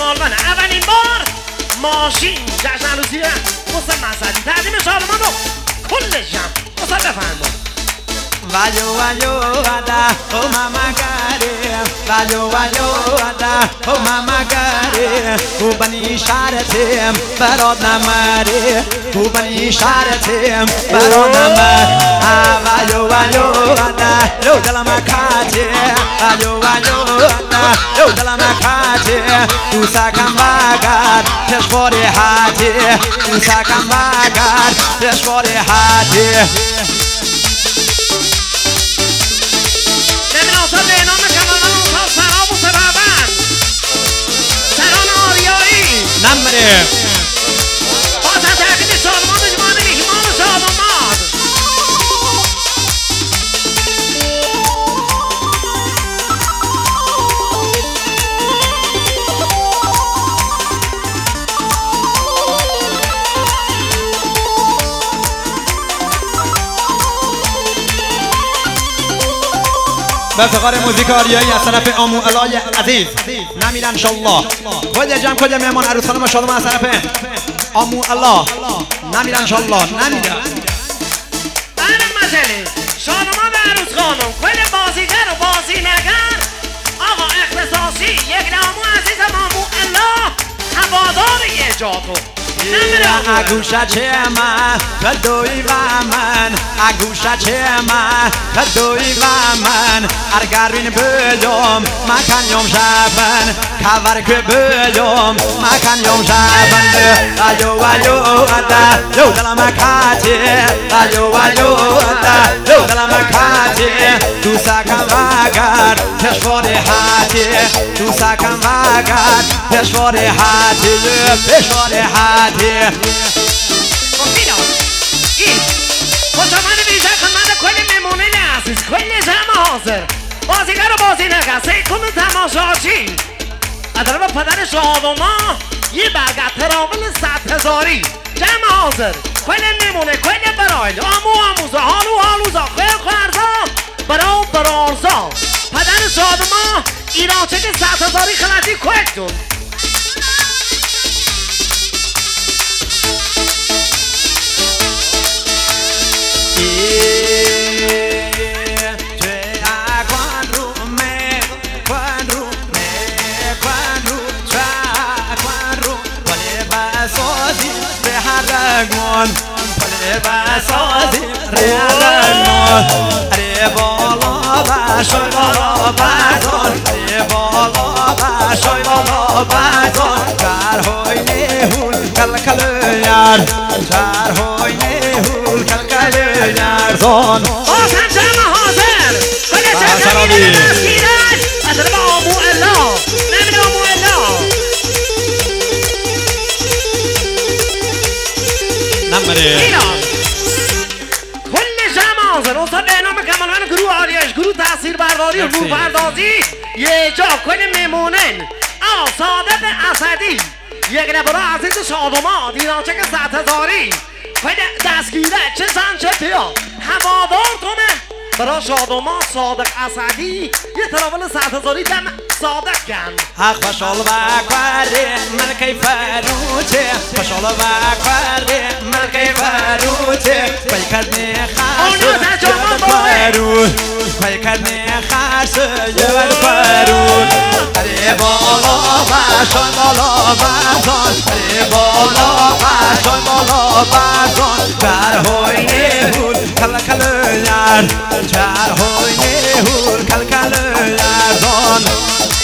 سالمن اولین بار ماشین جشن عروسی حسین مسعدی تقدیم شادمان رو کل جمع حسین بفرمایید. Vayo vayo ada oh mama kare vayo vayo ada oh mama kare ubani sharatem barod namare ubani sharatem barod namare vayo vayo ada lo dalama khate vayo vayo ada lo dalama khate tu sakam bagar teshvore hate tu sakam bagar teshvore hate نمره باز از تقدیم شادمان اجمان ایمان و شادمان به افتخار موزیک آریایی از طرف آمو الای عزیز نمیرن انشالله. کجا مهمان عروس خانم شادمان از طرف آمو الله نمیرن انشالله. نمیرن بله مسئله شادمان عروس خانم کل بازیگر و بازی نگر آقا اختصاصی یک نامو عزیزم آمو الله هوادار ایجادو اگوشا چه من کدوی و من اگوشا چه من کدوی و من ارگرین بیام مکن یوم شبن کور که بیام مکن یوم شبن ایو ایو ادا لو دلم کاتی ایو ایو ادا لو دلم کاتی تو سکم وگر پشواری هاتی تو سکم وگر پشواری هاتی پشواری هاتی این خوشمان ویژه خدمت کل میمونه عزیز کل جمع حاضر بازیگر و بازی نگر سیکون تماشاچی از طرف پدر شادمان یه برگرد تراول 100,000 جمع حاضر کل میمونه کل برایل آموزا حالوزا خیر خورزا برارزا پدر شادمان ایران چه 100,000 خلطی کوکتون پله بسازی ریالگون ری بالا باشوی بالا بازان ری بالا باشوی بالا بازان جرهای نهول کل یار جرهای نهول کل یار زان آسان جمع حاضر کل جمعی دستگیرد از طرف آمو الله نمید آمو الله ایران کل جمع حاضر استاد به نام کمالمند گروه آریش گروه تأثیر برداری و گروه پردازی یه جا کل میمونن صادق اسدی یک نبرا عزیز شادمان ایرانچک 100,000 کل دستگیره چه زن چه پیا هوادار کنه برای شادمان صادق اسدی یه تراول 100,000 دم صادق کن حق پشال و کاری ملکی فروچه پشال و کاری ملکی فروچه پای کردنی خرس فرود پای کردنی خرس یور فرود ری بالا باشان بالا بازان ری بالا باشان بالا بازان جرهای نهول کل یار جرهای نهول کل یار زان